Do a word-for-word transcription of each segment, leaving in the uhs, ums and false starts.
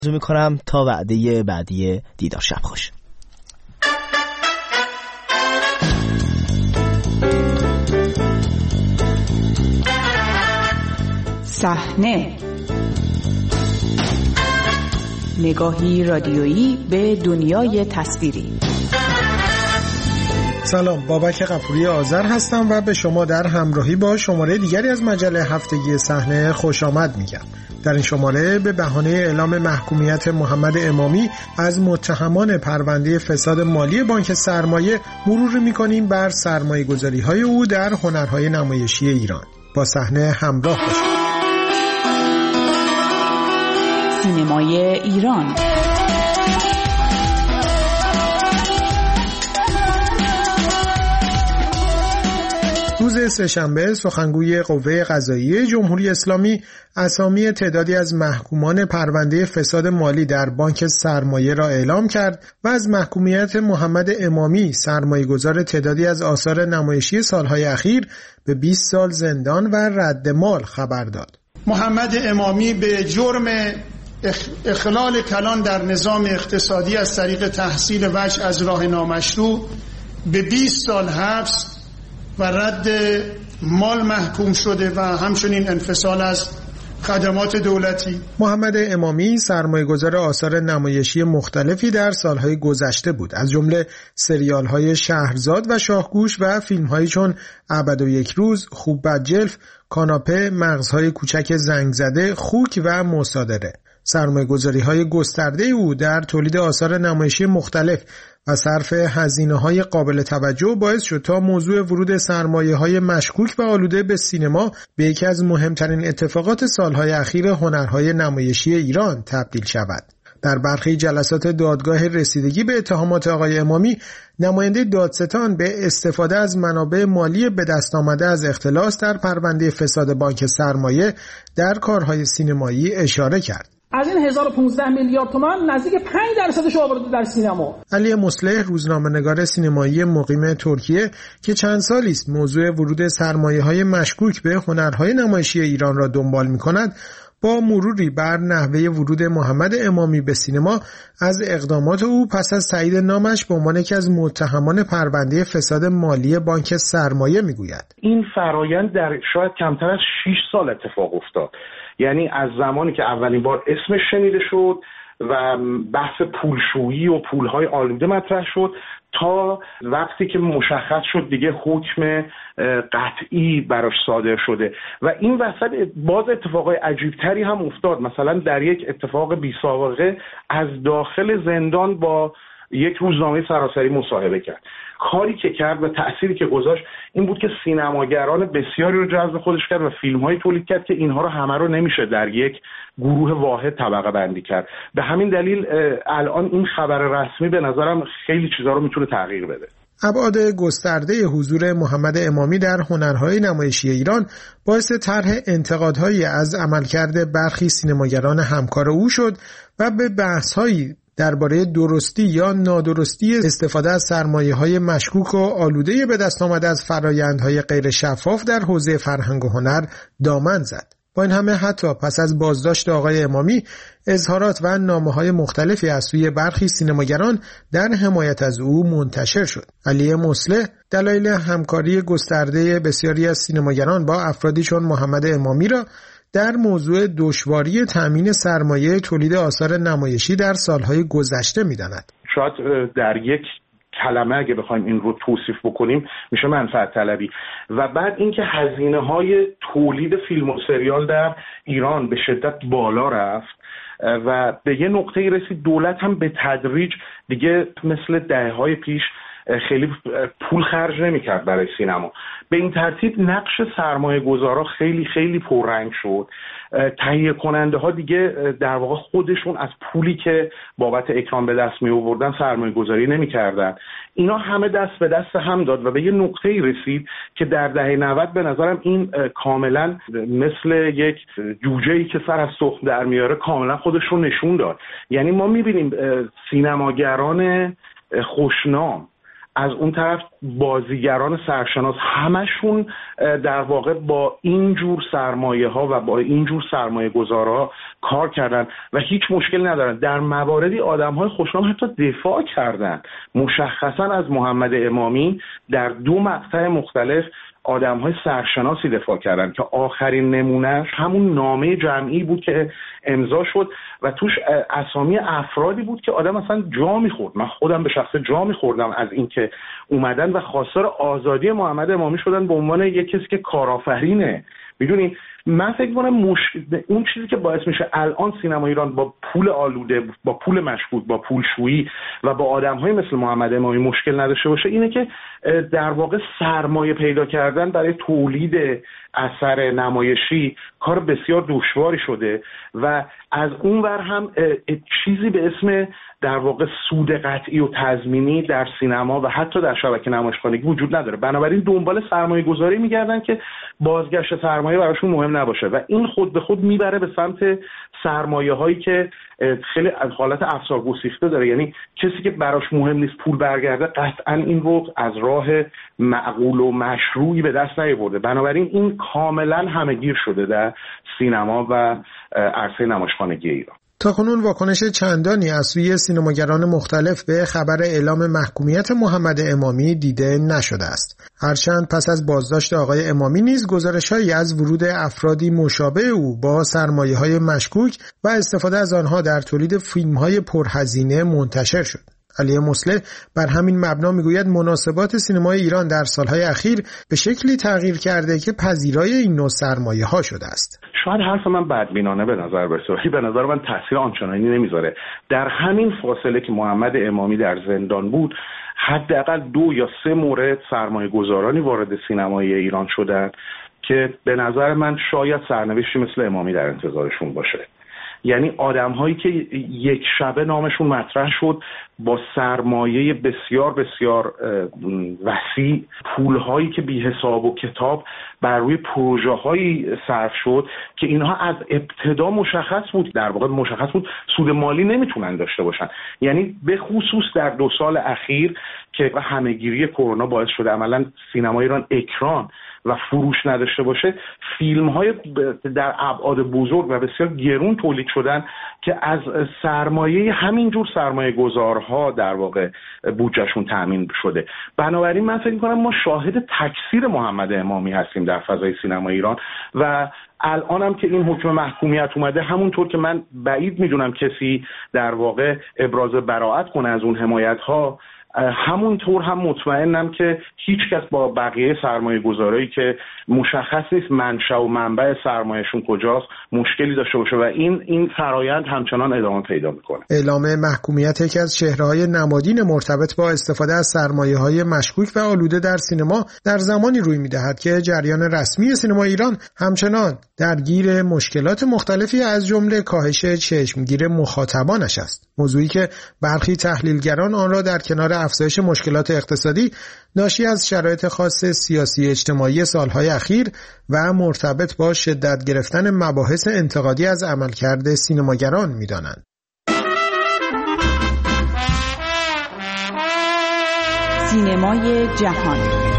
آرزو میکنم تا وعده بعدی دیدار شب خوش. صحنه، نگاهی رادیویی به دنیای تصویری. سلام، بابک غفوری آذر هستم و به شما در همراهی با شماره دیگری از مجله هفتگی صحنه خوش آمد میگم. در این شماره به بهانه اعلام محکومیت محمد امامی از متهمان پرونده فساد مالی بانک سرمایه مرور میکنیم بر سرمایه گذاری های او در هنرهای نمایشی ایران. با صحنه همراه باشید. سینمای ایران. روز سه‌شنبه سخنگوی قوه قضاییه جمهوری اسلامی اسامی تعدادی از محکومان پرونده فساد مالی در بانک سرمایه را اعلام کرد و از محکومیت محمد امامی سرمایه‌گذار تعدادی از آثار نمایشی سالهای اخیر به بیست سال زندان و رد مال خبر داد. محمد امامی به جرم اخلال کلان در نظام اقتصادی از طریق تحصیل وجه از راه نامشروع به بیست سال حبس و رد مال محکوم شده و همچنین انفصال از خدمات دولتی. محمد امامی سرمایه‌گذار آثار نمایشی مختلفی در سالهای گذشته بود، از جمله سریال‌های شهرزاد و شاهگوش و فیلم‌هایی چون ابد و یک روز، خوب بد جلف، کاناپه، مغزهای کوچک زنگ زده، خوک و مصادره. سرمایه‌گذاری‌های گسترده او در تولید آثار نمایشی مختلف و صرف هزینه‌های قابل توجه باعث شد تا موضوع ورود سرمایه‌های مشکوک و آلوده به سینما به یکی از مهمترین اتفاقات سالهای اخیر هنرهای نمایشی ایران تبدیل شود. در برخی جلسات دادگاه رسیدگی به اتهامات آقای امامی، نماینده دادستان به استفاده از منابع مالی به دست آمده از اختلاس در پرونده فساد بانک سرمایه در کارهای سینمایی اشاره کرد. از این هزار و پانصد میلیارد تومان نزدیک پنج درصدش آورده در سینما. علی مصلح، روزنامه‌نگار سینمایی مقیم ترکیه که چند سالی است موضوع ورود سرمایه‌های مشکوک به هنرهای نمایشی ایران را دنبال می‌کند، با مروری بر نحوه ورود محمد امامی به سینما از اقدامات او پس از تایید نامش به عنوان یکی از متهمان پرونده فساد مالی بانک سرمایه میگوید. این فرایند در شاید کمتر از شش سال اتفاق افتاد. یعنی از زمانی که اولین بار اسمش شنیده شد و بحث پولشویی و پولهای آلوده مطرح شد تا وقتی که مشخص شد دیگه حکم قطعی براش صادر شده و این وسط باز اتفاقای عجیبتری هم افتاد. مثلا در یک اتفاق بی سابقه از داخل زندان با یک روزنامه سراسری مصاحبه کرد. کاری که کرد و تأثیری که گذاشت این بود که سینماگران بسیاری رو جذب خودش کرد و فیلم‌هایی تولید کرد که اینها رو همه رو نمیشه در یک گروه واحد طبقه بندی کرد. به همین دلیل الان این خبر رسمی به نظرم خیلی چیزا رو میتونه تغییر بده. ابعاد گسترده حضور محمد امامی در هنرهای نمایشی ایران باعث طرح انتقادهایی از عملکرد برخی سینماگران همکار او شد و به بحث‌هایی درباره درستی یا نادرستی استفاده از سرمایه‌های مشکوک و آلوده به دست آمده از فرآیندهای غیر شفاف در حوزه فرهنگ و هنر دامن زد. با این همه حتی پس از بازداشت آقای امامی، اظهارات و نامه‌های مختلفی از سوی برخی سینماگران در حمایت از او منتشر شد. علی مصلح دلایل همکاری گسترده بسیاری از سینماگران با افرادی چون محمد امامی را در موضوع دشواری تامین سرمایه تولید آثار نمایشی در سالهای گذشته می‌داند. شاید در یک کلمه اگه بخوایم این رو توصیف بکنیم میشه منفعت طلبی و بعد اینکه هزینه‌های تولید فیلم و سریال در ایران به شدت بالا رفت و به یه نقطه‌ای رسید دولت هم به تدریج دیگه مثل دهه‌های پیش خیلی پول خرج نمی‌کرد برای سینما. به این ترتیب نقش سرمایه‌گذارا خیلی خیلی پررنگ شد. تهیه کننده ها دیگه در واقع خودشون از پولی که بابت اکران به دست می آوردن سرمایه گذاری نمی کردن. اینا همه دست به دست هم داد و به یه نقطه‌ای رسید که در دهه نود به نظرم این کاملا مثل یک جوجه‌ای که سر از تخم در میاره کاملا خودش رو نشون داد. یعنی ما می بینیم سینماگران خوشنام از اون طرف بازیگران سرشناس همشون در واقع با اینجور سرمایه ها و با اینجور سرمایه گذارها کار کردن و هیچ مشکلی ندارن. در مواردی آدم های خوشنام حتی دفاع کردن مشخصا از محمد امامی. در دو مقطع مختلف آدم های سرشناسی دفاع کردن که آخرین نمونهش همون نامه جمعی بود که امضا شد و توش اسامی افرادی بود که آدم اصلا جا میخورد. من خودم به شخص جا میخوردم از اینکه اومدن و خواستار آزادی محمد امامی شدن به عنوان یک کسی که کارآفرینه. میدونی من فکر کنم مش... اون چیزی که باعث میشه الان سینما ایران با پول آلوده، با پول مشکوک، با پولشویی و با آدم‌های مثل محمد امامی مشکل نداشته باشه اینه که در واقع سرمایه پیدا کردن برای تولید اثر نمایشی کار بسیار دشواری شده و از اون ور هم چیزی به اسم در واقع سود قطعی و تضمینی در سینما و حتی در شبکه نمایشخانگی وجود نداره. بنابراین دنبال سرمایه گذاری میگردن که بازگشت سرمایه براشون مهم نباشه و این خود به خود میبره به سمت سرمایه هایی که خیلی از حالت افسار گسیخته داره. یعنی کسی که براش مهم نیست پول برگرده قطعا این رو از راه معقول و مشروعی به دست نیاورده. بنابراین این کاملا همه‌گیر شده در سینما و عرصه نمایشخانگی ایران. تاکنون واکنش چندانی از سوی سینماگران مختلف به خبر اعلام محکومیت محمد امامی دیده نشده است. هرچند پس از بازداشت آقای امامی نیز گزارش‌هایی از ورود افرادی مشابه او با سرمایه‌های مشکوک و استفاده از آنها در تولید فیلم‌های پرهزینه منتشر شد. علی مصلح بر همین مبنا میگوید مناسبات سینمای ایران در سالهای اخیر به شکلی تغییر کرده که پذیرای این نوع سرمایه‌ها شده است. شاید حرف من بدبینانه به نظر برسه ولی به نظر من تاثیر آنچنانی نمیذاره. در همین فاصله که محمد امامی در زندان بود حداقل دو یا سه مورد سرمایه گذارانی وارد سینمای ایران شدن که به نظر من شاید سرنوشتی مثل امامی در انتظارشون باشه. یعنی آدم هایی که یک شبه نامشون مطرح شد با سرمایه بسیار بسیار وسیع، پول هایی که بی حساب و کتاب بر روی پروژه هایی صرف شد که اینها از ابتدا مشخص بود، در واقع مشخص بود سود مالی نمیتونن داشته باشن. یعنی به خصوص در دو سال اخیر که همهگیری کرونا باعث شده عملا سینما ایران اکران و فروش نداشته باشه، فیلم های در ابعاد بزرگ و بسیار گرون تولید شدن که از سرمایه همینجور سرمایه گذارها در واقع بودجهشون تأمین شده. بنابراین من فکر می‌کنم ما شاهد تکثیر محمد امامی هستیم در فضای سینما ایران و الان هم که این حکم محکومیت اومده همونطور که من بعید میدونم کسی در واقع ابراز براءت کنه از اون حمایت‌ها، همونطور هم مطمئنم که هیچ کس با بقیه سرمایه گذارایی که مشخص نیست منشأ و منبع سرمایهشون کجاست مشکلی داشته باشه و این این فرایند همچنان ادامه پیدا میکنه. اعلام محکومیت یکی از چهره‌های نمادین مرتبط با استفاده از سرمایه‌های مشکوک و آلوده در سینما در زمانی روی می‌دهد که جریان رسمی سینما ایران همچنان درگیر مشکلات مختلفی از جمله کاهش چشمگیر مخاطبانش است. موضوعی که برخی تحلیلگران آن را در کنار افزایش مشکلات اقتصادی ناشی از شرایط خاص سیاسی اجتماعی سالهای اخیر و مرتبط با شدت گرفتن مباحث انتقادی از عملکرد سینماگران می‌دانند. سینمای جهان.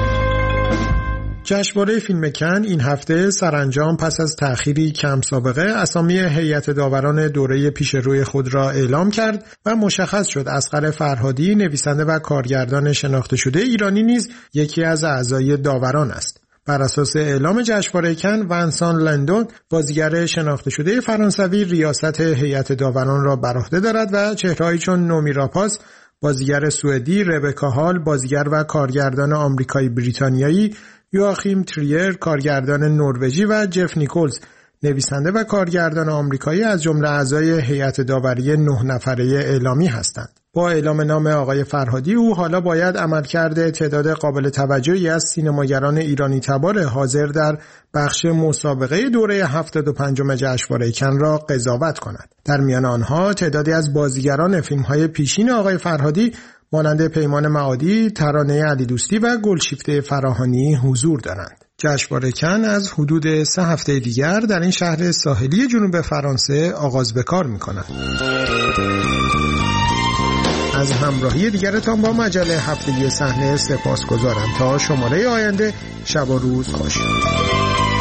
جشنواره فیلم کن این هفته سرانجام پس از تأخیری کم سابقه اسامی هیئت داوران دوره پیش روی خود را اعلام کرد و مشخص شد اصغر فرهادی نویسنده و کارگردان شناخته شده ایرانی نیز یکی از اعضای داوران است. بر اساس اعلام جشنواره کن ونسان لندون بازیگر شناخته شده فرانسوی ریاست هیئت داوران را بر عهده دارد و چهره‌ای چون نومی راپاس بازیگر سوئدی، ربکا هال بازیگر و کارگردان آمریکایی بریتانیایی، یواخیم تریر کارگردان نروژی و جف نیکولز نویسنده و کارگردان آمریکایی از جمله اعضای هیئت داوری نه نفره اعلامی هستند. با اعلام نام آقای فرهادی او حالا باید عملکرد تعداد قابل توجهی از سینماگران ایرانی تبار حاضر در بخش مسابقه دوره هفتاد و پنجم جشنواره کن را قضاوت کند. در میان آنها تعدادی از بازیگران فیلم‌های پیشین آقای فرهادی مانند پیمان معادی، ترانه علی دوستی و گلشیفته فراهانی حضور دارند. جشنواره کن از حدود سه هفته دیگر در این شهر ساحلی جنوب فرانسه آغاز به کار می‌کند. از همراهی دیگرتان با مجله هفتگی صحنه سپاسگزارم. تا شماره آینده، شب و روز خوش.